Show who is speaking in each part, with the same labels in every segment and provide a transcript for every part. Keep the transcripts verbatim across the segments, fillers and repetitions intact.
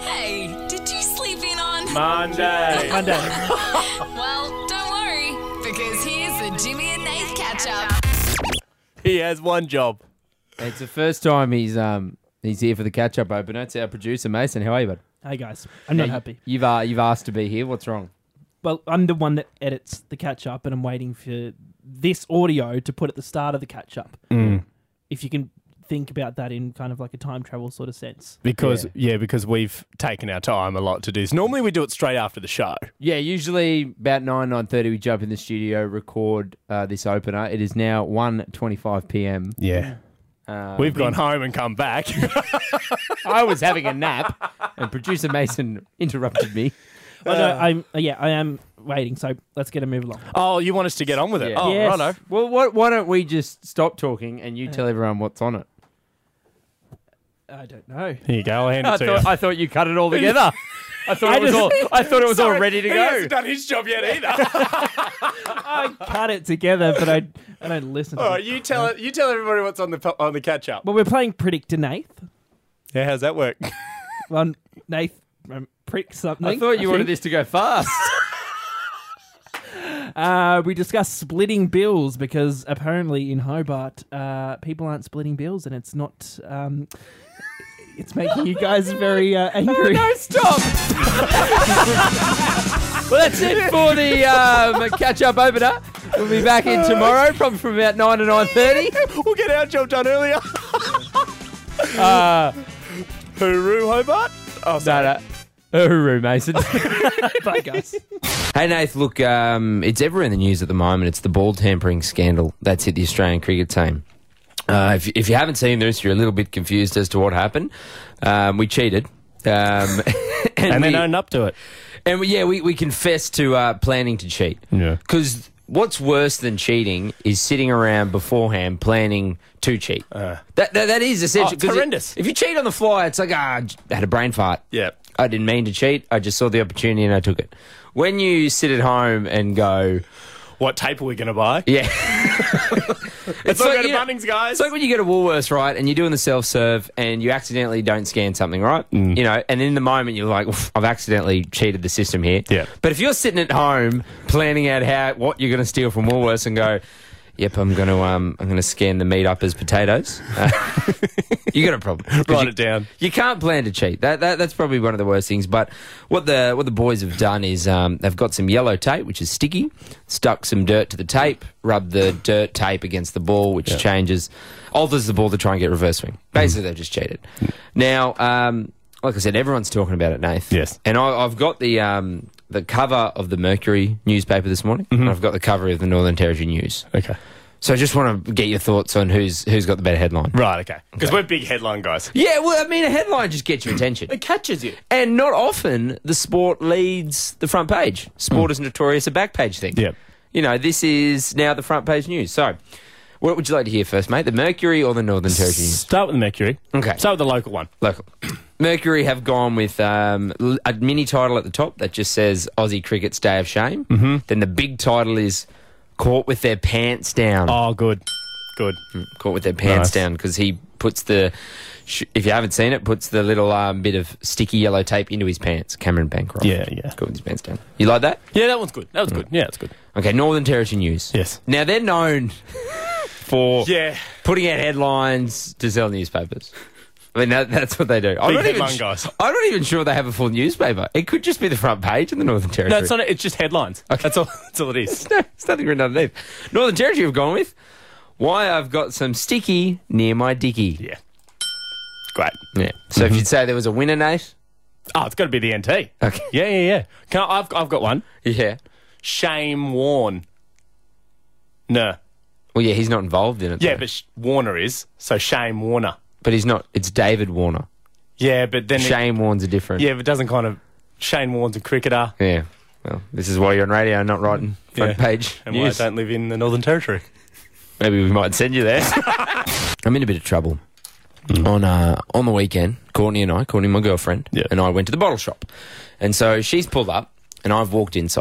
Speaker 1: Hey, did you sleep in on
Speaker 2: Monday.
Speaker 3: Monday.
Speaker 1: Well, don't worry, because here's the Jimmy and Nath catch-up.
Speaker 2: He has one job.
Speaker 4: It's the first time he's um he's here for the catch-up opener. It's our producer, Mason. How are you, bud?
Speaker 3: Hey guys, I'm not
Speaker 4: Yeah,
Speaker 3: happy.
Speaker 4: You've uh, you've asked to be here. What's wrong?
Speaker 3: Well, I'm the one that edits the catch-up, and I'm waiting for this audio to put at the start of the catch-up.
Speaker 2: Mm.
Speaker 3: If you can think about that in kind of like a time travel sort of sense.
Speaker 2: Because, yeah. yeah, because we've taken our time a lot to do this. Normally we do it straight after the show.
Speaker 4: Yeah, usually about nine, nine thirty we jump in the studio, record uh, this opener. It is now one twenty-five p.m.
Speaker 2: Yeah.
Speaker 4: Uh,
Speaker 2: We've gone home and come back.
Speaker 4: I was having a nap, and producer Mason interrupted me.
Speaker 3: Oh, no, I'm, uh, yeah, I am waiting, so let's get a move along.
Speaker 2: Oh, you want us to get on with it?
Speaker 4: Yeah.
Speaker 2: Oh,
Speaker 3: Yes.
Speaker 2: righto.
Speaker 4: Well, what, why don't we just stop talking and you tell everyone what's on it?
Speaker 3: I don't know.
Speaker 2: Here you go. I'll hand it
Speaker 4: I
Speaker 2: to
Speaker 4: thought,
Speaker 2: you.
Speaker 4: I thought you cut it all together. I thought it was all. I thought it was all
Speaker 2: Sorry,
Speaker 4: ready to
Speaker 2: he
Speaker 4: go.
Speaker 2: hasn't done his job yet either.
Speaker 3: I cut it together, but I I don't listen to
Speaker 2: All
Speaker 3: it.
Speaker 2: right, you tell it. You tell everybody what's on the po- on the catch up.
Speaker 3: Well, we're playing Predict to Nath.
Speaker 2: Yeah, how's that work?
Speaker 3: Well, Nath um, prick something.
Speaker 4: I thought you wanted
Speaker 3: think.
Speaker 4: this to go fast.
Speaker 3: Uh, we discussed splitting bills because apparently in Hobart, uh, people aren't splitting bills, and it's not. Um, it's making you guys very uh, angry.
Speaker 4: No, stop. Well, that's it for the um, catch-up opener. We'll be back in tomorrow, probably from about nine to nine thirty.
Speaker 2: We'll get our job done earlier.
Speaker 4: Uh,
Speaker 2: Hooroo, Hobart. Oh,
Speaker 4: no,
Speaker 2: sorry.
Speaker 4: no. Hooroo, Mason.
Speaker 3: Bye, guys.
Speaker 4: Hey, Nath, look, um, it's ever in the news at the moment. It's the ball tampering scandal that's hit the Australian cricket team. Uh, if, if you haven't seen this, you're a little bit confused as to what happened. Um, we cheated. Um, and
Speaker 2: And
Speaker 4: we,
Speaker 2: then owned up to it.
Speaker 4: And we, yeah, we, we confessed to uh, planning to cheat.
Speaker 2: Yeah.
Speaker 4: Because what's worse than cheating is sitting around beforehand planning to cheat.
Speaker 2: Uh.
Speaker 4: that, that That is essential.
Speaker 2: Oh, it's horrendous.
Speaker 4: If you cheat on the fly, it's like, ah, I had a brain fart.
Speaker 2: Yeah.
Speaker 4: I didn't mean to cheat. I just saw the opportunity and I took it. When you sit at home and go,
Speaker 2: What tape are we going to buy?
Speaker 4: yeah.
Speaker 2: Let's not go to
Speaker 4: you know,
Speaker 2: Bunnings, guys.
Speaker 4: It's like when you go to Woolworths, right, and you're doing the self-serve and you accidentally don't scan something, right?
Speaker 2: Mm.
Speaker 4: You know, and in the moment you're like, "Oof, I've accidentally cheated the system here.
Speaker 2: Yeah.
Speaker 4: But if you're sitting at home planning out how what you're going to steal from Woolworths and go, yep, I'm going to um, I'm going to scan the meat up as potatoes. Uh, you got a problem. 'Cause
Speaker 2: Write
Speaker 4: you,
Speaker 2: it down.
Speaker 4: You can't plan to cheat. That, that that's probably one of the worst things. But what the what the boys have done is um, they've got some yellow tape, which is sticky, stuck some dirt to the tape, rubbed the dirt tape against the ball, which
Speaker 2: Yeah.
Speaker 4: changes, alters the ball to try and get reverse swing. Basically, they've just cheated. Now, um, like I said, everyone's talking about it, Nath.
Speaker 2: Yes.
Speaker 4: And I, I've got the um, the cover of the Mercury newspaper this morning, and I've got the cover of the Northern Territory News.
Speaker 2: Okay.
Speaker 4: So I just want to get your thoughts on who's who's got the better headline.
Speaker 2: Right, okay. Because we're big headline guys.
Speaker 4: Yeah, well, I mean, a headline just gets your attention.
Speaker 2: It catches you.
Speaker 4: And not often the sport leads the front page. Sport is notorious a back page thing.
Speaker 2: Yep.
Speaker 4: You know, this is now the front page news. So, what would you like to hear first, mate? The Mercury or the Northern Territory News?
Speaker 2: Start with the Mercury.
Speaker 4: Okay.
Speaker 2: Start with the local one.
Speaker 4: Local. Mercury have gone with um, l- a mini title at the top that just says Aussie Cricket's Day of Shame. Mm-hmm. Then the big title is Caught with Their Pants Down.
Speaker 2: Oh, good. Good.
Speaker 4: Caught with their pants
Speaker 2: Nice.
Speaker 4: down because he puts the, sh- if you haven't seen it, puts the little um, bit of sticky yellow tape into his pants. Cameron Bancroft.
Speaker 2: Yeah, yeah.
Speaker 4: Caught with his pants down. You like that?
Speaker 2: Yeah, that one's good. That was good. Yeah, it's good.
Speaker 4: Okay, Northern Territory News.
Speaker 2: Yes.
Speaker 4: Now, they're known for
Speaker 2: Yeah.
Speaker 4: putting out headlines to sell newspapers. I mean, that, that's what they do. I'm
Speaker 2: Big
Speaker 4: not, even,
Speaker 2: headline
Speaker 4: sh-
Speaker 2: guys.
Speaker 4: I'm not even sure they have a full newspaper. It could just be the front page in the Northern Territory.
Speaker 2: No, it's not. It's just headlines. That's all. That's all it is.
Speaker 4: No, it's nothing written underneath. Northern Territory have gone with, why I've got some sticky near my dicky.
Speaker 2: Yeah. Great.
Speaker 4: Yeah. So if you'd say there was a winner, Nate.
Speaker 2: Oh, it's got to be the N T.
Speaker 4: Okay.
Speaker 2: Yeah, yeah, yeah. Can I, I've I've got one.
Speaker 4: Yeah.
Speaker 2: Shame Warne. No.
Speaker 4: Well, yeah, he's not involved in it.
Speaker 2: Yeah,
Speaker 4: though.
Speaker 2: but Sh- Warner is. So Shame Warner.
Speaker 4: But he's not. It's David Warner.
Speaker 2: Yeah, but then it-
Speaker 4: Shane Warne's a different.
Speaker 2: yeah, but it doesn't kind of. Shane Warne's a cricketer.
Speaker 4: Yeah. Well, this is why you're on radio, not writing front
Speaker 2: Yeah.
Speaker 4: page
Speaker 2: And why
Speaker 4: news.
Speaker 2: I don't live in the Northern Territory.
Speaker 4: Maybe we might send you there. I'm in a bit of trouble. On uh, on the weekend, Courtney and I, Courtney, my girlfriend,
Speaker 2: Yeah.
Speaker 4: and I went to the bottle shop. And so she's pulled up, and I've walked inside.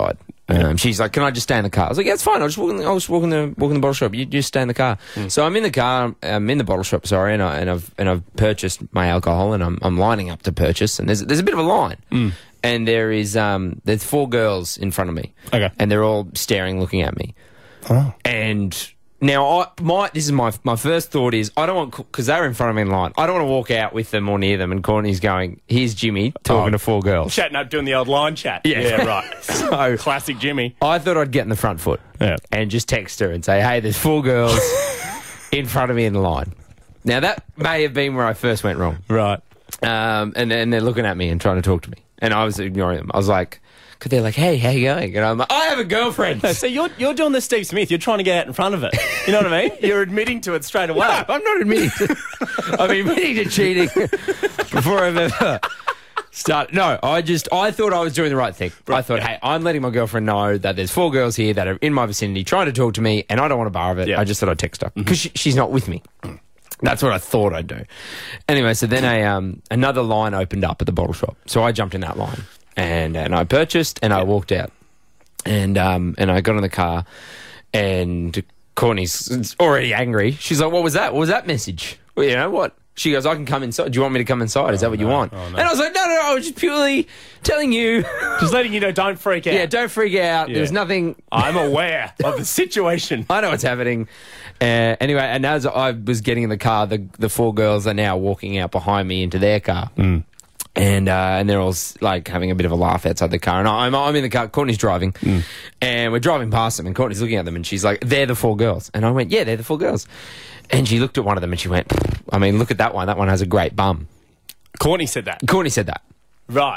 Speaker 4: Um, she's like, "Can I just stay in the car?" I was like, "Yeah, it's fine. I'll just walk in the, I'll just walk in the walk in the bottle shop. You just stay in the car." Mm. So I'm in the car. I'm in the bottle shop. Sorry, and I and I've and I've purchased my alcohol, and I'm I'm lining up to purchase, and there's there's a bit of a line, mm. and there is um there's four girls in front of me,
Speaker 2: okay,
Speaker 4: and they're all staring, looking at me,
Speaker 2: oh.
Speaker 4: and. Now, I, my this is my my first thought is I don't want because they're in front of me in line. I don't want to walk out with them or near them, and Courtney's going, "Here's Jimmy talking oh, to four girls,
Speaker 2: chatting up, doing the old line chat."
Speaker 4: Yeah,
Speaker 2: yeah right. So classic Jimmy.
Speaker 4: I thought I'd get in the front foot
Speaker 2: yeah.
Speaker 4: and just text her and say, "Hey, there's four girls in front of me in the line." Now that may have been where I first went wrong,
Speaker 2: right?
Speaker 4: Um, and and they're looking at me and trying to talk to me, and I was ignoring them. I was like. Because they're like, "Hey, how you going?" And I'm like, "I have a girlfriend."
Speaker 2: No, so you're you're doing the Steve Smith. You're trying to get out in front of it. You know what I mean? You're admitting to it straight away.
Speaker 4: No, I'm not admitting to. I'm admitting to cheating before I've ever started. No, I just I thought I was doing the right thing. Right, I thought, yeah. hey, I'm letting my girlfriend know that there's four girls here that are in my vicinity trying to talk to me, and I don't want a bar of it. Yeah. I just thought I'd text her because mm-hmm. she, she's not with me. That's what I thought I'd do. Anyway, so then a um another line opened up at the bottle shop, so I jumped in that line. And and I purchased and I walked out, and um and I got in the car, and Courtney's already angry. She's like, "What was that? What was that message? Well, you know what?" She goes, "I can come inside. Do you want me to come inside? Is that what you
Speaker 2: no.
Speaker 4: want?"
Speaker 2: Oh, no.
Speaker 4: And I was like, "No, no, no. I was just purely telling you,
Speaker 2: just letting you know. Don't freak out.
Speaker 4: Yeah, don't freak out. Yeah. There's nothing.
Speaker 2: I'm aware of the situation.
Speaker 4: I know what's happening." Uh, anyway, and as I was getting in the car, the the four girls are now walking out behind me into their car.
Speaker 2: Mm.
Speaker 4: And uh, and they're all like having a bit of a laugh outside the car, and I'm I'm in the car. Courtney's driving, mm. and we're driving past them, and Courtney's looking at them, and she's like, "They're the four girls." And I went, "Yeah, they're the four girls." And she looked at one of them, and she went, "I mean, look at that one. That one has a great bum."
Speaker 2: Courtney said that.
Speaker 4: Courtney said that.
Speaker 2: Right.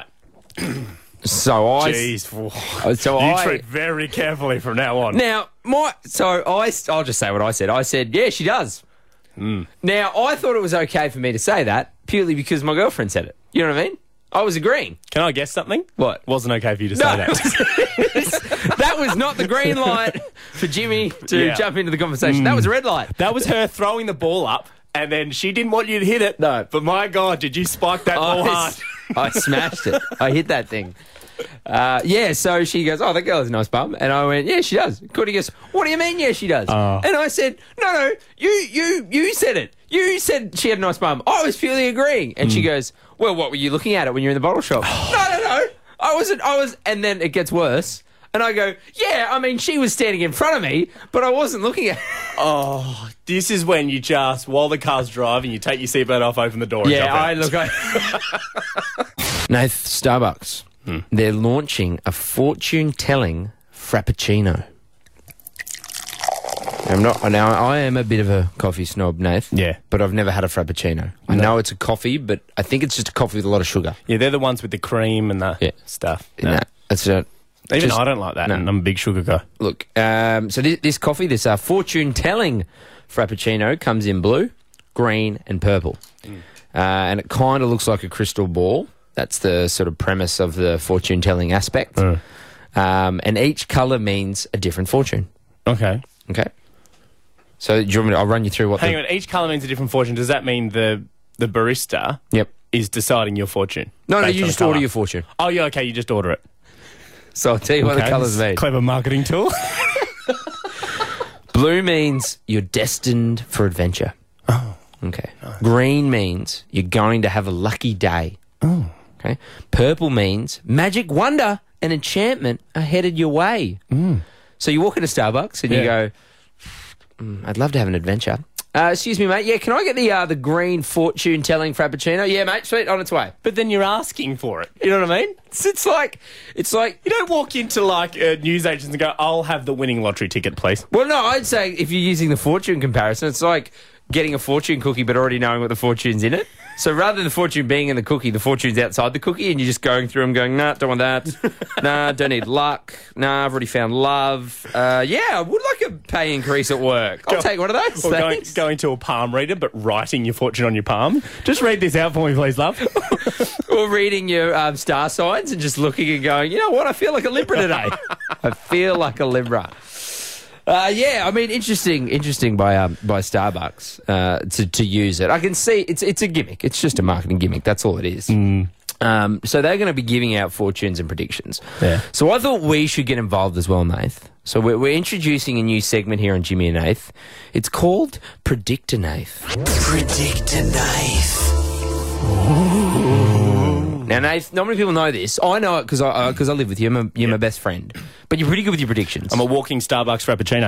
Speaker 4: So I,
Speaker 2: Jeez,
Speaker 4: so
Speaker 2: you
Speaker 4: I
Speaker 2: treat very carefully from now on.
Speaker 4: Now, my so I I'll just say what I said. I said, "Yeah, she does."
Speaker 2: Mm.
Speaker 4: Now, I thought it was okay for me to say that purely because my girlfriend said it. You know what I mean? I was agreeing.
Speaker 2: Can I guess something?
Speaker 4: What?
Speaker 2: Wasn't okay for you to
Speaker 4: no.
Speaker 2: say that.
Speaker 4: That was not the green light for Jimmy to
Speaker 2: yeah.
Speaker 4: jump into the conversation. Mm. That was a red light.
Speaker 2: That was her throwing the ball up, and then she didn't want you to hit it.
Speaker 4: No.
Speaker 2: But my God, did you spike that ball
Speaker 4: I,
Speaker 2: hard?
Speaker 4: I smashed it. I hit that thing. Uh, yeah, so she goes, "Oh, that girl has a nice bum." And I went, "Yeah, she does." Courtney goes, "What do you mean, yeah, she does?"
Speaker 2: Uh.
Speaker 4: And I said, "No, no, you you, you said it. You said she had a nice bum. I was purely agreeing." And mm. she goes, "Well, what were you looking at it when you were in the bottle shop?" no, no, no. I wasn't. I was. And then it gets worse. And I go, "Yeah, I mean, she was standing in front of me, but I wasn't looking at her."
Speaker 2: Oh, this is when you just, while the car's driving, you take your seatbelt off, open the door, and
Speaker 4: yeah,
Speaker 2: jump out.
Speaker 4: I look. I... Nath, Starbucks. Hmm. They're launching a fortune-telling Frappuccino. I'm not now. I am a bit of a coffee snob, Nath.
Speaker 2: Yeah,
Speaker 4: but I've never had a Frappuccino. I
Speaker 2: no.
Speaker 4: know it's a coffee, but I think it's just a coffee with a lot of sugar.
Speaker 2: Yeah, they're the ones with the cream and the
Speaker 4: yeah.
Speaker 2: stuff.
Speaker 4: No. No, that's a,
Speaker 2: Even
Speaker 4: just,
Speaker 2: I don't like that. No. And I'm a big sugar guy.
Speaker 4: Look, um, so this, this coffee, this uh, fortune-telling Frappuccino, comes in blue, green, and purple, mm. uh, and it kind of looks like a crystal ball. That's the sort of premise of the fortune-telling aspect.
Speaker 2: Mm.
Speaker 4: Um, and each colour means a different fortune.
Speaker 2: Okay.
Speaker 4: Okay. So do you want me to, I'll run you through what...
Speaker 2: Hang
Speaker 4: the,
Speaker 2: on, each colour means a different fortune. Does that mean the the barista
Speaker 4: yep.
Speaker 2: is deciding your fortune?
Speaker 4: No, no, you just order your fortune.
Speaker 2: Oh, yeah, okay, you just order it.
Speaker 4: So I'll tell you okay, what the colours mean.
Speaker 2: Clever marketing tool.
Speaker 4: Blue means you're destined for adventure.
Speaker 2: Oh.
Speaker 4: Okay.
Speaker 2: Nice.
Speaker 4: Green means you're going to have a lucky day.
Speaker 2: Oh.
Speaker 4: Okay. Purple means magic wonder and enchantment are headed your way.
Speaker 2: Mm.
Speaker 4: So you walk into Starbucks and
Speaker 2: yeah.
Speaker 4: you go, mm, I'd love to have an adventure. Uh, excuse me, mate. Yeah, can I get the uh, the green fortune-telling Frappuccino? Yeah, mate. Sweet, on its way.
Speaker 2: But then you're asking for it. You know what I mean?
Speaker 4: It's, it's like it's like
Speaker 2: you don't walk into like uh, newsagents and go, "I'll have the winning lottery ticket, please."
Speaker 4: Well, no, I'd say if you're using the fortune comparison, it's like getting a fortune cookie but already knowing what the fortune's in it. So rather than the fortune being in the cookie, the fortune's outside the cookie, and you're just going through them going, nah, don't want that. Nah, don't need luck. Nah, I've already found love. Uh, yeah, I would like a pay increase at work. I'll Go, take one of those.
Speaker 2: Or going, going to a palm reader, but writing your fortune on your palm. Just read this out for me, please, love.
Speaker 4: Or reading your um, star signs and just looking and going, you know what, I feel like a Libra today. I feel like a Libra. Uh, yeah, I mean, interesting, interesting by um, by Starbucks uh, to to use it. I can see it's it's a gimmick. It's just a marketing gimmick. That's all it is.
Speaker 2: Mm.
Speaker 4: Um, so they're going to be giving out fortunes and predictions.
Speaker 2: Yeah.
Speaker 4: So I thought we should get involved as well, Nath. So we're, we're introducing a new segment here on Jimmy and Nath. It's called Predict a Nath.
Speaker 5: Predict a Nath.
Speaker 4: Now, Nath, not many people know this. I know it because I, because I live with you. I'm a, you're my best friend. But you're pretty good with your predictions.
Speaker 2: I'm a walking Starbucks Frappuccino.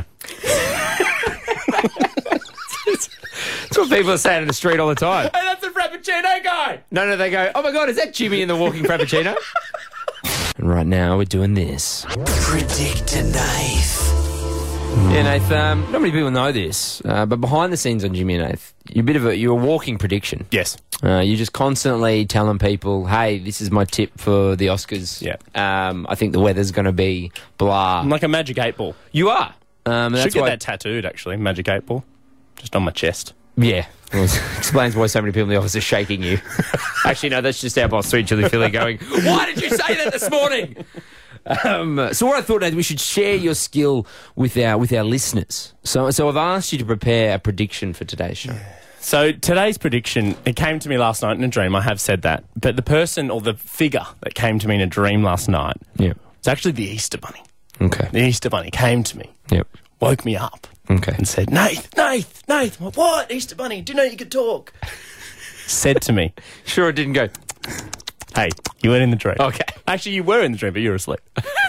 Speaker 4: That's what people are saying in the street all the time.
Speaker 2: Hey, that's the Frappuccino guy!
Speaker 4: No, no, they go, oh my God, is that Jimmy in the walking Frappuccino? And right now we're doing this.
Speaker 5: Predict a Nath.
Speaker 4: Yeah, Nath, um, not many people know this, uh, but behind the scenes on Jimmy and Nath, you're a bit of a, you're a walking prediction.
Speaker 2: Yes.
Speaker 4: Uh, you're just constantly telling people, hey, this is my tip for the Oscars.
Speaker 2: Yeah.
Speaker 4: Um, I think the weather's going to be blah.
Speaker 2: I'm like a magic eight ball.
Speaker 4: You are. Um,
Speaker 2: Should
Speaker 4: that's
Speaker 2: get
Speaker 4: why,
Speaker 2: that tattooed, actually. Magic eight ball. Just on my chest.
Speaker 4: Yeah. Well, it explains why so many people in the office are shaking you. Actually, no, that's just our boss, Sweet Chili Philly, going, why did you say that this morning? Um, so what I thought, Nath, we should share your skill with our with our listeners. So, so I've asked you to prepare a prediction for today's show.
Speaker 2: So today's prediction, it came to me last night in a dream. I have said that. But the person or the figure that came to me in a dream last night,
Speaker 4: Yeah.
Speaker 2: it's actually the Easter Bunny.
Speaker 4: Okay.
Speaker 2: The Easter Bunny came to me,
Speaker 4: Yep.
Speaker 2: woke me up,
Speaker 4: Okay.
Speaker 2: and said, Nath, Nath, Nath. I'm like, what? Easter Bunny, do you know you could talk? Said to me,
Speaker 4: Sure, it didn't go.
Speaker 2: hey, you weren't in the dream.
Speaker 4: Okay.
Speaker 2: Actually, you were in the dream, but you were asleep.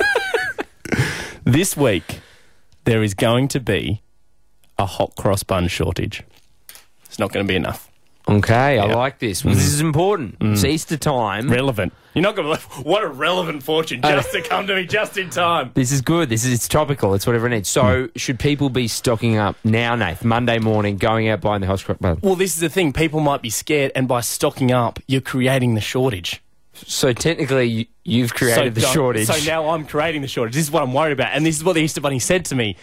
Speaker 2: This week, there is going to be a hot cross bun shortage. It's not going to be enough.
Speaker 4: Okay, I
Speaker 2: Yeah.
Speaker 4: like this. Well, this is important. It's Easter time.
Speaker 2: Relevant. You're not going to... What a relevant fortune just to come to me just in time.
Speaker 4: This is good. This is it's topical. It's whatever it needs. So, should people be stocking up now, Nath? Monday morning, going out buying the hot cross bun.
Speaker 2: Well, this is the thing. People might be scared, and by stocking up, you're creating the shortage.
Speaker 4: So technically, you, you've created the
Speaker 2: don't-
Speaker 4: shortage.
Speaker 2: So now I'm creating the shortage. This is what I'm worried about. And this is what the Easter Bunny said to me.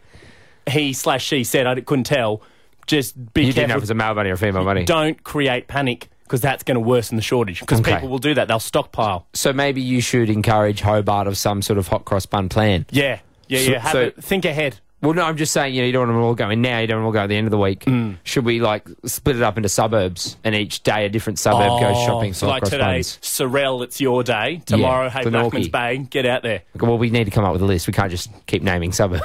Speaker 2: He slash she said, I couldn't tell, just be
Speaker 4: you didn't know
Speaker 2: careful.
Speaker 4: if it was a male bunny or a female bunny.
Speaker 2: Don't create panic, because that's going to worsen the shortage. Because
Speaker 4: Okay.
Speaker 2: people will do that. They'll stockpile.
Speaker 4: So maybe you should encourage Hobart of some sort of hot cross bun plan.
Speaker 2: Yeah. Yeah,
Speaker 4: So-
Speaker 2: yeah. Have
Speaker 4: so-
Speaker 2: it, think ahead.
Speaker 4: Well, no, I'm just saying, you know, you don't want them all going now, you don't want them all go at the end of the week.
Speaker 2: Mm.
Speaker 4: Should we, like, split it up into suburbs and each day a different suburb goes shopping for
Speaker 2: so
Speaker 4: hot
Speaker 2: like
Speaker 4: cross
Speaker 2: today,
Speaker 4: buns?
Speaker 2: Sorrel, it's your day. Tomorrow,
Speaker 4: Yeah,
Speaker 2: hey,
Speaker 4: the
Speaker 2: Blackman's
Speaker 4: Norkie.
Speaker 2: Bay, get out there.
Speaker 4: Well, we need to come up with a list. We can't just keep naming suburbs.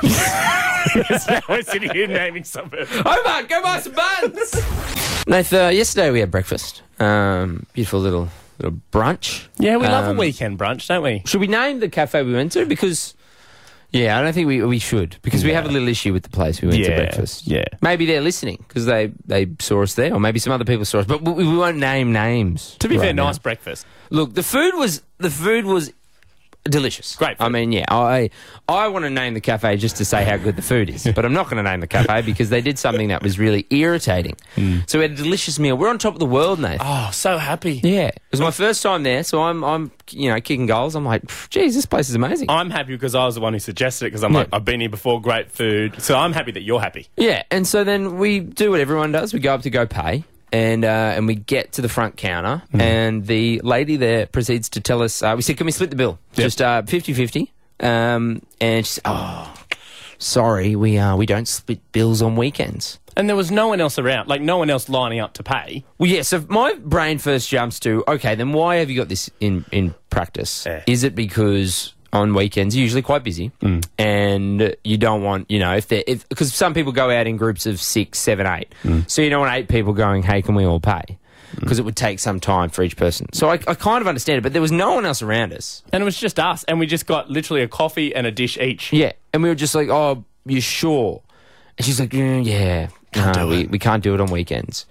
Speaker 2: Now we're sitting here naming suburbs.
Speaker 4: Hobart, go buy some buns! Nath, uh, yesterday we had breakfast. Um, beautiful little little brunch.
Speaker 2: Yeah, we love
Speaker 4: Um,
Speaker 2: a weekend brunch, don't we?
Speaker 4: Should we name the cafe we went to? Because, yeah, I don't think we we should. Because we have a little issue with the place we went to
Speaker 2: Yeah,
Speaker 4: breakfast.
Speaker 2: yeah.
Speaker 4: Maybe they're listening because they, they saw us there, or maybe some other people saw us. But we, we won't name names.
Speaker 2: To be
Speaker 4: right
Speaker 2: fair,
Speaker 4: now.
Speaker 2: nice breakfast.
Speaker 4: Look, the food was the food was delicious.
Speaker 2: Great food.
Speaker 4: I mean, yeah, I I want to name the cafe just to say how good the food is, but I'm not going to name the cafe because they did something that was really irritating. So we had a delicious meal. We're on top of the world, Nathan.
Speaker 2: Oh, so happy.
Speaker 4: Yeah, it was my first time there, so I'm I'm you know kicking goals. I'm like, geez, this place is amazing.
Speaker 2: I'm happy because I was the one who suggested it because I'm like,
Speaker 4: Yeah.
Speaker 2: I've been here before, great food. So I'm happy that you're happy.
Speaker 4: Yeah, and so then we do what everyone does. We go up to go pay, and uh, and we get to the front counter, and the lady there proceeds to tell us, uh, we said, can we split the bill?
Speaker 2: Yep.
Speaker 4: Just uh, fifty-fifty. Um, and she said, oh, sorry, we, uh, we don't split bills on weekends.
Speaker 2: And there was no one else around, like no one else lining up to pay.
Speaker 4: Well, yeah, so my brain first jumps to, okay, then why have you got this in, in practice?
Speaker 2: Yeah.
Speaker 4: Is it because on weekends you're usually quite busy and you don't want, you know, if they're, if, because some people go out in groups of six, seven, eight. So you don't want eight people going, hey, can we all pay? Because it would take some time for each person. So I, I kind of understand it, but there was no one else around us.
Speaker 2: And it was just us. And we just got literally a coffee and a dish each.
Speaker 4: Yeah, and we were just like, oh, you sure? And she's like, mm, yeah,
Speaker 2: Can't
Speaker 4: no,
Speaker 2: do
Speaker 4: we,
Speaker 2: it.
Speaker 4: we can't do it on weekends.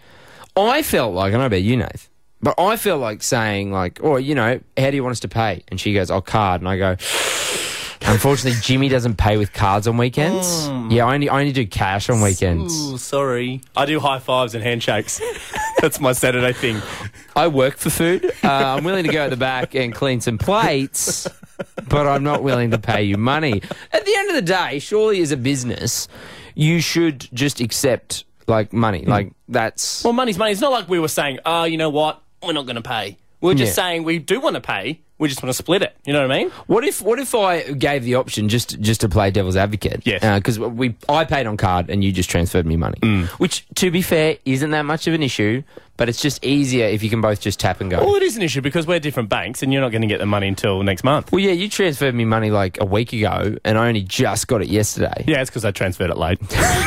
Speaker 4: I felt like, I don't know about you, Nath, but I felt like saying, like, oh, you know, how do you want us to pay? And she goes, oh, card. And I go, unfortunately, Jimmy doesn't pay with cards on weekends. Yeah, I only, I only do cash on weekends.
Speaker 2: Ooh, sorry. I do high fives and handshakes. That's my Saturday thing.
Speaker 4: I work for food. Uh, I'm willing to go at the back and clean some plates, but I'm not willing to pay you money. At the end of the day, surely as a business, you should just accept, like, money. Like, that's...
Speaker 2: Well, money's money. It's not like we were saying, oh, you know what? We're not going to pay. We're just
Speaker 4: Yeah.
Speaker 2: saying we do want to pay. We just want to split it. You know what I mean?
Speaker 4: What if what if I gave the option just just to play devil's advocate?
Speaker 2: Yes.
Speaker 4: Because we I paid on card and you just transferred me money.
Speaker 2: Mm.
Speaker 4: Which, to be fair, isn't that much of an issue, but it's just easier if you can both just tap and go.
Speaker 2: Well, it is an issue because we're different banks and you're not going to get the money until next month.
Speaker 4: Well, yeah, you transferred me money like a week ago and I only just got it yesterday.
Speaker 2: Yeah, it's because I transferred it late.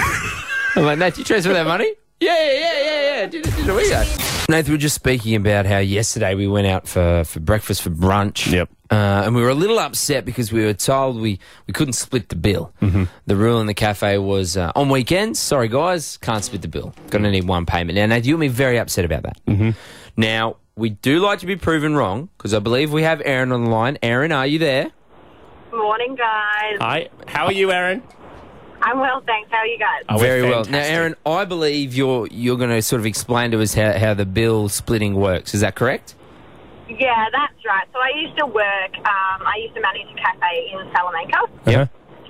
Speaker 4: I'm like, Nath, you transferred that money? Yeah, yeah, yeah, yeah, yeah. Did it, did it a week ago. Nath, we were just speaking about how yesterday we went out for, for breakfast for brunch.
Speaker 2: Yep.
Speaker 4: Uh, and we were a little upset because we were told we, we couldn't split the bill.
Speaker 2: Mm-hmm.
Speaker 4: The rule in the cafe was uh, on weekends, sorry guys, can't split the bill. Going to need one payment. Now, Nath, you'll be very upset about that.
Speaker 2: Mm-hmm.
Speaker 4: Now, we do like to be proven wrong because I believe we have Erin on the line. Erin, are you there?
Speaker 6: Morning, guys.
Speaker 2: Hi. How are you, Aaron?
Speaker 6: I'm well, thanks. How are you guys?
Speaker 2: Oh, we're
Speaker 4: Very well. Now,
Speaker 2: fantastic.
Speaker 4: Erin, I believe you're you're going to sort of explain to us how, how the bill splitting works. Is that correct?
Speaker 6: Yeah, that's right. So I used to work, um, I used to manage a cafe in Salamanca,
Speaker 2: Yeah.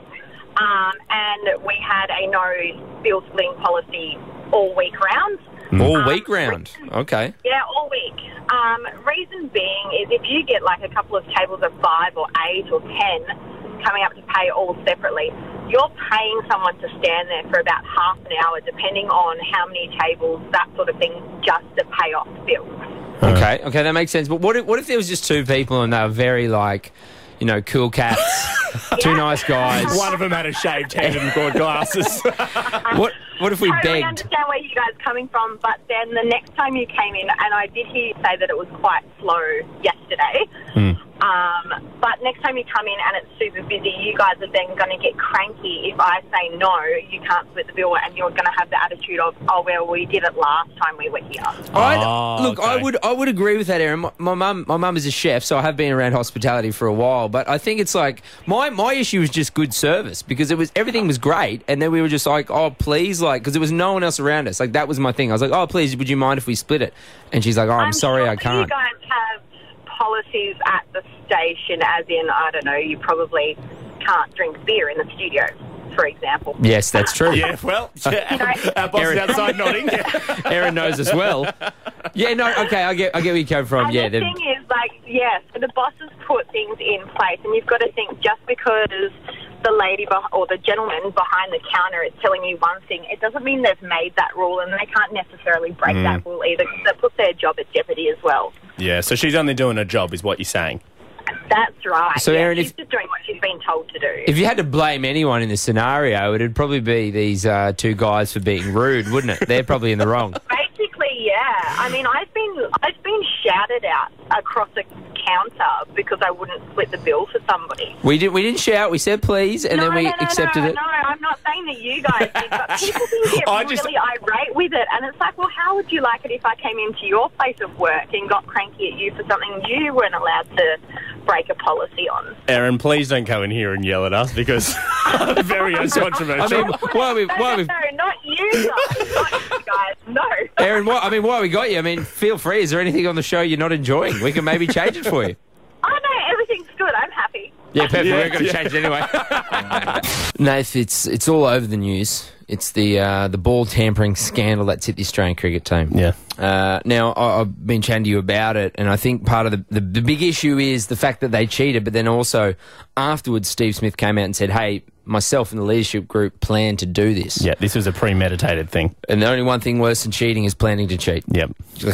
Speaker 6: um, and we had a no bill splitting policy all week round.
Speaker 4: All
Speaker 6: Um,
Speaker 4: week round. Okay.
Speaker 6: Yeah, all week. Um, reason being is if you get like a couple of tables of five or eight or ten coming up to pay all separately, you're paying someone to stand there for about half an hour, depending on how many tables, that sort of thing, just to pay off bills.
Speaker 4: Okay. Okay, that makes sense. But what if, what if there was just two people and they were very like, you know, cool cats, two nice guys?
Speaker 2: One of them had a shaved head and got glasses.
Speaker 4: What what if we
Speaker 6: totally
Speaker 4: begged?
Speaker 6: understand where you guys are coming from, but then the next time you came in, and I did hear you say that it was quite slow yesterday,
Speaker 2: Hmm.
Speaker 6: um, but next time you come in and it's super busy, you guys are then going to get cranky if I say no, you can't split the bill, and you're going to have the attitude of, oh, well, we did it last time we were here.
Speaker 4: I'd-
Speaker 2: Oh,
Speaker 4: look, I
Speaker 2: okay.
Speaker 4: would I would agree with that, Erin. My, my mum my mum is a chef, so I have been around hospitality for a while. But I think it's like my my issue was just good service because it was everything was great, and then we were just like, oh please, like because there was no one else around us. Like that was my thing. I was like, oh please, would you mind if we split it? And she's like, oh, I'm,
Speaker 6: I'm
Speaker 4: sorry,
Speaker 6: sure
Speaker 4: I
Speaker 6: that
Speaker 4: can't.
Speaker 6: You guys have policies at the station, as in, I don't know, you probably can't drink beer in the studio, for example.
Speaker 4: Yes, that's true.
Speaker 2: Yeah, well, yeah, our boss is
Speaker 4: Erin-
Speaker 2: outside nodding. Yeah.
Speaker 4: Erin knows as well. Yeah, no, okay, I get I get where you come from.
Speaker 6: And
Speaker 4: yeah,
Speaker 6: the
Speaker 4: then-
Speaker 6: thing is, like, yes, the bosses put things in place, and you've got to think just because the lady beh- or the gentleman behind the counter is telling you one thing, it doesn't mean they've made that rule, and they can't necessarily break
Speaker 4: Mm.
Speaker 6: that rule either, because that puts their job at jeopardy as well.
Speaker 2: Yeah, so she's only doing her job, is what you're saying.
Speaker 6: That's right.
Speaker 4: So,
Speaker 6: yeah,
Speaker 4: Erin,
Speaker 6: she's
Speaker 4: if-
Speaker 6: just doing what she's been told to do.
Speaker 4: If you had to blame anyone in this scenario, it'd probably be these uh, two guys for being rude, wouldn't it? They're probably in the wrong.
Speaker 6: Basically, yeah. I mean, I've been I've been shouted at across a counter because I wouldn't split the bill for somebody.
Speaker 4: We didn't. We didn't shout. We said please, and
Speaker 6: no,
Speaker 4: then we
Speaker 6: no, no,
Speaker 4: accepted
Speaker 6: no,
Speaker 4: it.
Speaker 6: No, I'm not saying that you guys did, but people can get
Speaker 2: I
Speaker 6: really
Speaker 2: just-
Speaker 6: irate with it, and it's like, well, how would you like it if I came into your place of work and got cranky at you for something you weren't allowed to break a policy on?
Speaker 2: Erin, please don't go in here and yell at us because I'm very uncontroversial.
Speaker 4: I mean, why we?
Speaker 6: No,
Speaker 4: Why
Speaker 6: no,
Speaker 4: we?
Speaker 6: no, not you guys, not you guys, no.
Speaker 4: Erin, what? I mean, why we got you? I mean, feel free. Is there anything on the show you're not enjoying? We can maybe change it for you.
Speaker 6: Oh no, everything's good. I'm happy.
Speaker 4: Yeah, perfect.
Speaker 2: Yeah,
Speaker 4: We're going to
Speaker 2: yeah.
Speaker 4: change it anyway. Nath, it's it's all over the news. It's the uh, the ball tampering scandal that's hit the Australian cricket team.
Speaker 2: Yeah.
Speaker 4: Uh, now, I, I've been chatting to you about it, and I think part of the, the the big issue is the fact that they cheated, but then also afterwards, Steve Smith came out and said, "Hey, myself and the leadership group plan to do this."
Speaker 2: Yeah, this was a premeditated thing.
Speaker 4: And the only one thing worse than cheating is planning to cheat.
Speaker 2: Yep.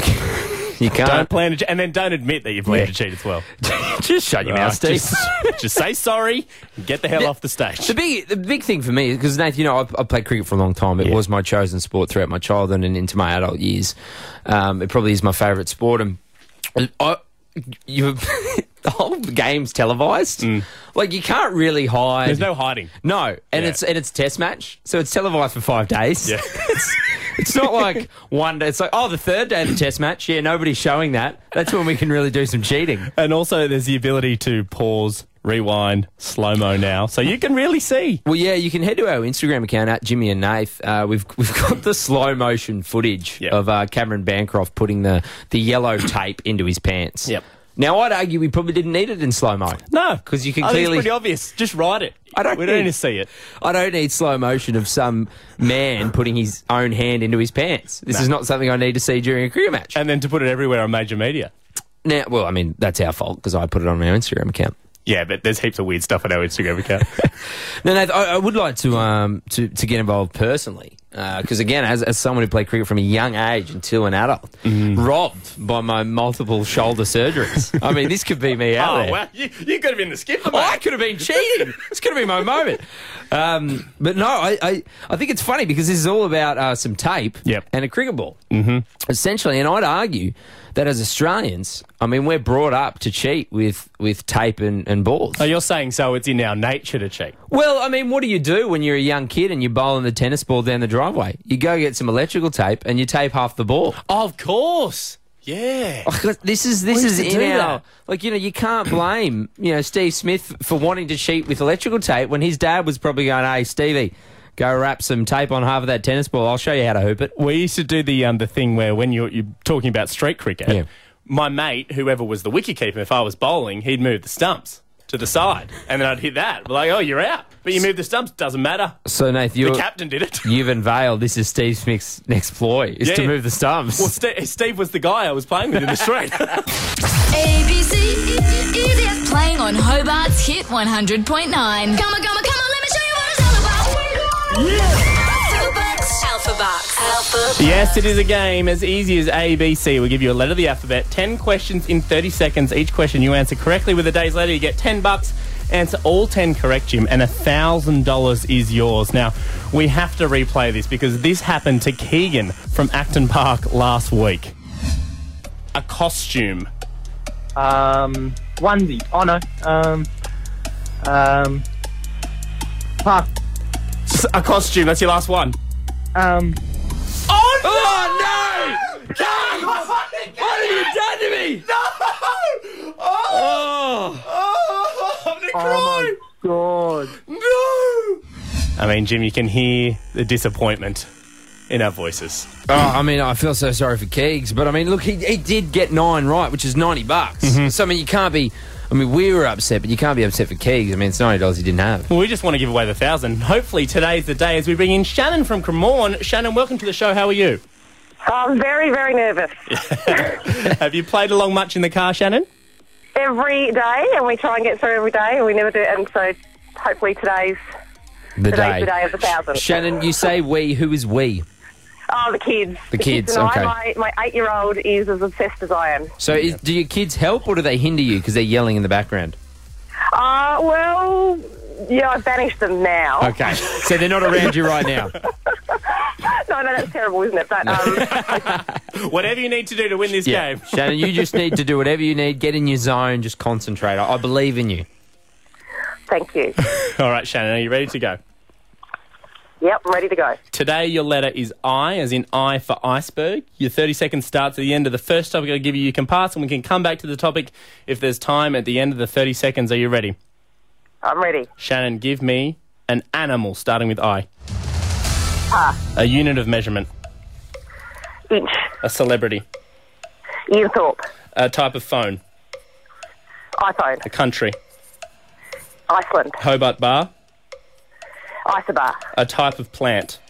Speaker 4: You can't.
Speaker 2: Don't plan to che- and then don't admit that you plan
Speaker 4: Yeah.
Speaker 2: to cheat as well.
Speaker 4: Just shut your
Speaker 2: Uh,
Speaker 4: mouth, Steve.
Speaker 2: just, just say sorry and get the hell off the stage.
Speaker 4: The big, the big thing for me, because Nathan, you know, I've, I've played cricket for a long time. It
Speaker 2: Yeah.
Speaker 4: was my chosen sport throughout my childhood and into my adult years. Um, it probably is my favourite sport. And I, you, the whole game's televised. Like you can't really hide.
Speaker 2: Mm. There's no hiding.
Speaker 4: No, and
Speaker 2: Yeah.
Speaker 4: it's and it's a test match, so it's televised for five days.
Speaker 2: Yeah.
Speaker 4: it's, it's not like one day. It's like, oh, the third day of the test match. Yeah, nobody's showing that. That's when we can really do some cheating.
Speaker 2: And also there's the ability to pause, rewind, slow-mo now. So you can really see.
Speaker 4: Well, yeah, you can head to our Instagram account at Jimmy and Nath. Uh, we've we've got the slow motion footage
Speaker 2: Yep.
Speaker 4: of uh, Cameron Bancroft putting the the yellow tape into his pants.
Speaker 2: Yep.
Speaker 4: Now, I'd argue we probably didn't need it in slow mo.
Speaker 2: No.
Speaker 4: 'Cause you can
Speaker 2: I think
Speaker 4: clearly-
Speaker 2: it's pretty obvious. Just write it.
Speaker 4: I don't
Speaker 2: we don't
Speaker 4: need-
Speaker 2: need to see it.
Speaker 4: I don't need slow motion of some man putting his own hand into his pants. This
Speaker 2: No.
Speaker 4: is not something I need to see during a cricket match.
Speaker 2: And then to put it everywhere on major media.
Speaker 4: Now, well, I mean, that's our fault because I put it on our Instagram account.
Speaker 2: Yeah, but there's heaps of weird stuff on our Instagram account.
Speaker 4: No, no, I, I would like to um to, to get involved personally because again, as, as someone who played cricket from a young age until an adult, robbed by my multiple shoulder surgeries. I mean, this could be me out
Speaker 2: Oh,
Speaker 4: there.
Speaker 2: wow. You, you could have been the skipper,
Speaker 4: Oh,
Speaker 2: mate.
Speaker 4: I could have been cheating. This could have been my moment. Um, but no, I, I, I think it's funny because this is all about uh, some tape
Speaker 2: Yep.
Speaker 4: and a cricket ball, mm-hmm. essentially. And I'd argue that as Australians, I mean, we're brought up to cheat with, with tape and, and balls.
Speaker 2: Oh, you're saying so it's in our nature to cheat?
Speaker 4: Well, I mean, what do you do when you're a young kid and you're bowling the tennis ball down the driveway? You go get some electrical tape and you tape half the ball.
Speaker 2: Oh, of course. Yeah.
Speaker 4: Oh, this is this
Speaker 2: We
Speaker 4: is
Speaker 2: used to
Speaker 4: in
Speaker 2: do
Speaker 4: our
Speaker 2: that.
Speaker 4: like you know you can't blame you know Steve Smith for wanting to cheat with electrical tape when his dad was probably going, hey Stevie, go wrap some tape on half of that tennis ball. I'll show you how to hoop it.
Speaker 2: We used to do the um, the thing where when you're, you're talking about street cricket,
Speaker 4: Yeah.
Speaker 2: my mate, whoever was the wicketkeeper, if I was bowling, he'd move the stumps to the side, and then I'd hit that. We're like, oh, you're out. But you move the stumps, doesn't matter.
Speaker 4: So Nath,
Speaker 2: The
Speaker 4: you
Speaker 2: captain did it.
Speaker 4: you've unveiled this is Steve Smith's next ploy is
Speaker 2: Yeah,
Speaker 4: to
Speaker 2: yeah.
Speaker 4: move the stumps.
Speaker 2: Well, St- Steve was the guy I was playing with in the street.
Speaker 1: A B C, idiot, playing on Hobart's Hit one hundred point nine. Come on, come on, come on, let me show you what it's all about. Alpha Bucks, Alpha Bucks, Alpha.
Speaker 2: Yes, it is a game as easy as A, B, C. We'll give you a letter of the alphabet, ten questions in thirty seconds. Each question you answer correctly with a day's letter, you get ten bucks. Answer all ten correct, Jim, and one thousand dollars is yours. Now, we have to replay this because this happened to Keegan from Acton Park last week. A costume.
Speaker 7: Um, onesie. Oh no. Um, um, pass.
Speaker 2: S- A costume, that's your last one.
Speaker 7: Um,
Speaker 2: Oh,
Speaker 4: Oh no! What have you done to me?
Speaker 2: No!
Speaker 4: Oh!
Speaker 2: Oh, I'm going to
Speaker 7: oh my god.
Speaker 2: No! I mean, Jim, you can hear the disappointment in our voices.
Speaker 4: Oh, I mean, I feel so sorry for Keegs, but I mean, look, he, he did get nine right, which is ninety bucks. So I mean, you can't be. I mean, we were upset, but you can't be upset for Keegs. I mean, it's ninety dollars he didn't have.
Speaker 2: Well, we just want to give away the thousand. Hopefully today's the day as we bring in Shannon from Cremorne. Shannon, welcome to the show. How are you?
Speaker 6: I'm very, very nervous.
Speaker 2: Have you played along much in the car, Shannon?
Speaker 6: Every day, and we try and get through every day, and we never do. And so, hopefully, today's
Speaker 4: The
Speaker 6: today's
Speaker 4: day.
Speaker 6: the day of the thousand.
Speaker 4: Shannon, you say we. Who is we?
Speaker 6: Oh, the kids.
Speaker 4: The kids,
Speaker 6: and
Speaker 4: okay.
Speaker 6: I, my, my eight-year-old is as obsessed as I am.
Speaker 4: So, is, do your kids help or do they hinder you because they're yelling in the background?
Speaker 6: Uh, well, yeah, I've banished them now.
Speaker 4: Okay, so they're not around you right now.
Speaker 6: No, no, that's terrible, isn't it? But um,
Speaker 2: Whatever you need to do to win this
Speaker 4: Yeah,
Speaker 2: game.
Speaker 4: Shannon, you just need to do whatever you need. Get in your zone. Just concentrate. I, I believe in you.
Speaker 6: thank you.
Speaker 2: All right, Shannon, are you ready to go?
Speaker 6: Yep, I'm ready to go.
Speaker 2: Today, your letter is I, as in I for iceberg. Your thirty seconds starts at the end of the first topic I give you. You can pass, and we can come back to the topic if there's time at the end of the thirty seconds. Are you ready?
Speaker 6: I'm ready.
Speaker 2: Shannon, give me an animal starting with I.
Speaker 6: Pass.
Speaker 2: A unit of measurement.
Speaker 6: Inch.
Speaker 2: A celebrity.
Speaker 6: Ian Thorpe.
Speaker 2: A type of phone.
Speaker 6: iPhone.
Speaker 2: A country.
Speaker 6: Iceland.
Speaker 2: Hobart Bar.
Speaker 6: Isobar.
Speaker 2: A type of plant.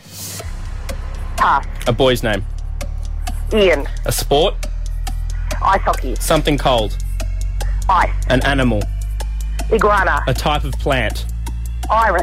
Speaker 6: Pass.
Speaker 2: A boy's name.
Speaker 6: Ian.
Speaker 2: A sport.
Speaker 6: Ice hockey.
Speaker 2: Something cold.
Speaker 6: Ice.
Speaker 2: An animal.
Speaker 6: Iguana.
Speaker 2: A type of plant.
Speaker 6: Iris.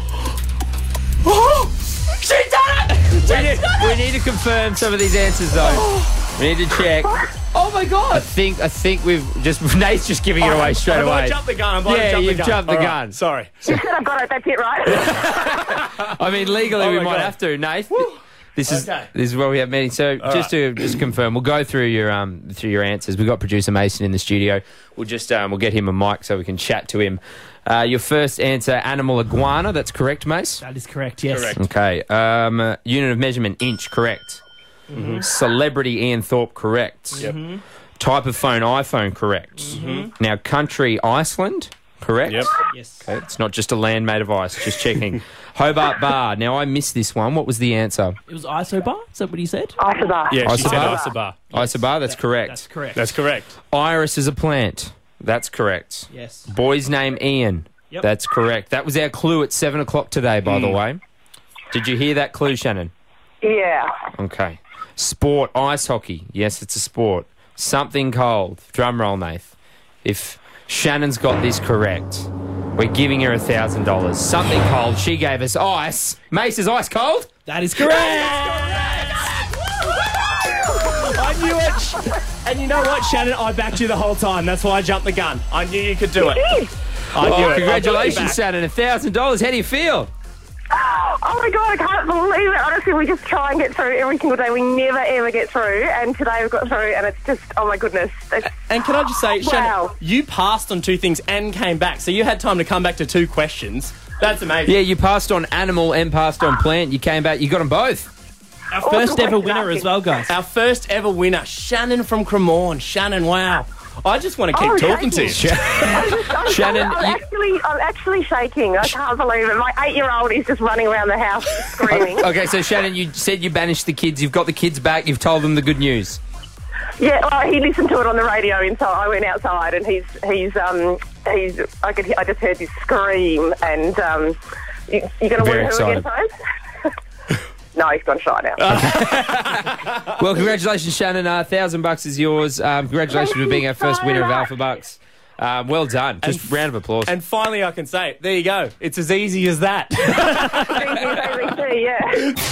Speaker 2: She done it!
Speaker 4: We need, we need to confirm some of these answers, though. We need to check.
Speaker 2: Oh my
Speaker 4: I
Speaker 2: god!
Speaker 4: think I think we've just Nate's just giving it away straight
Speaker 2: I've
Speaker 4: away.
Speaker 2: jumped the gun. I've
Speaker 4: Yeah,
Speaker 2: jumped
Speaker 4: you've
Speaker 2: the gun.
Speaker 4: jumped the
Speaker 2: All
Speaker 4: gun.
Speaker 2: Sorry.
Speaker 6: You said I've got it. That's it, right?
Speaker 4: I mean, legally
Speaker 2: Oh
Speaker 4: we
Speaker 2: my
Speaker 4: might
Speaker 2: God.
Speaker 4: have to, Nate. This is
Speaker 2: Okay.
Speaker 4: this is where we have meetings. So just to just confirm, we'll go through your um through your answers. We've got producer Mason in the studio. We'll just um we'll get him a mic so we can chat to him. Uh, your first answer, animal iguana. That's correct, Mace.
Speaker 3: That is correct, yes.
Speaker 2: Correct.
Speaker 4: Okay. Um, uh, unit of measurement, inch. Correct. Celebrity, Ian Thorpe. Correct.
Speaker 2: Yep.
Speaker 4: Type of phone, iPhone. Correct. Now, country, Iceland. Correct.
Speaker 2: Yep.
Speaker 3: Yes.
Speaker 4: Okay, it's not just a land made of ice. Just checking. Hobart Bar. Now, I missed this one. What was the answer?
Speaker 3: It was Isobar, is that what he said?
Speaker 6: Isobar.
Speaker 2: Yeah, she said
Speaker 4: Isobar?
Speaker 2: Isobar.
Speaker 4: Isobar. That's correct.
Speaker 3: That's correct.
Speaker 2: That's correct.
Speaker 4: Iris is a plant. That's correct.
Speaker 3: Yes.
Speaker 4: Boy's name, Ian.
Speaker 3: Yep.
Speaker 4: That's correct. That was our clue at seven o'clock today, by the way. Did you hear that clue, Shannon?
Speaker 6: Yeah.
Speaker 4: Okay. Sport, ice hockey. Yes, it's a sport. Something cold. Drum roll, Nath. If Shannon's got this correct, we're giving her a thousand dollars. Something cold. She gave us ice. Mace is ice cold.
Speaker 3: That is correct.
Speaker 2: I knew it. And you know what, Shannon? I backed you the whole time. That's why I jumped the gun. I knew you could do it. I knew
Speaker 4: Oh,
Speaker 2: it.
Speaker 4: congratulations, Shannon. A thousand dollars. How do you feel?
Speaker 8: Oh my God, I can't believe it. Honestly, we just try and get through every single day. We never ever get through. And today we've got through and it's just, oh my goodness. It's,
Speaker 2: And can I just say, Shannon,
Speaker 8: Wow.
Speaker 2: you passed on two things and came back. So you had time to come back to two questions. That's amazing.
Speaker 4: Yeah, you passed on animal and passed on plant. You came back. You got them both.
Speaker 2: Our
Speaker 3: First ever
Speaker 8: question
Speaker 3: winner
Speaker 8: asking.
Speaker 3: as well, guys.
Speaker 2: Our first ever winner, Shannon from Cremorne. Shannon, wow. I just want to keep
Speaker 8: Oh,
Speaker 2: talking to you.
Speaker 8: shaking. I'm just, I'm
Speaker 4: Shannon,
Speaker 8: I'm,
Speaker 4: you-
Speaker 8: actually, I'm actually shaking. I can't believe it. My eight-year-old is just running around the house screaming.
Speaker 4: Okay, so Shannon, you said you banished the kids. You've got the kids back. You've told them the good news.
Speaker 8: Yeah, well, he listened to it on the radio, and so I went outside, and he's he's um he's I could I just heard this scream, and um you, you going to
Speaker 4: Very
Speaker 8: win who again,
Speaker 4: excited.
Speaker 8: Tone? No, he's gone shy now.
Speaker 4: Well, congratulations, Shannon. A uh, thousand bucks is yours. Um, congratulations
Speaker 8: Thank
Speaker 4: for being
Speaker 8: you
Speaker 4: our first
Speaker 8: so
Speaker 4: winner of
Speaker 8: much.
Speaker 4: Alpha Bucks. Um, well done. Just
Speaker 2: And-
Speaker 4: round of applause.
Speaker 2: And finally, I can say it. There you go. It's as easy as that.
Speaker 8: A B C, yeah.